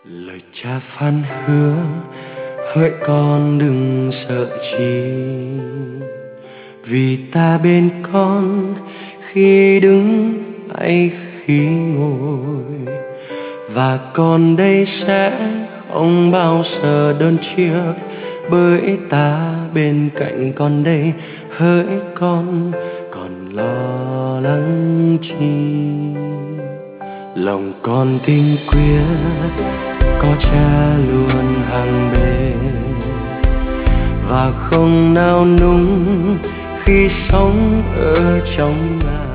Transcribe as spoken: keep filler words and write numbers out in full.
Lời cha phán hứa hỡi con đừng sợ chi, vì ta bên con khi đứng hay khi ngồi, và con đây sẽ không bao giờ đơn chiếc, bởi ta bên cạnh con đây. Hỡi con còn lo lắng chi, lòng con tin quyết có cha luôn hàng bên, và không nao núng khi sống ở trong ngài.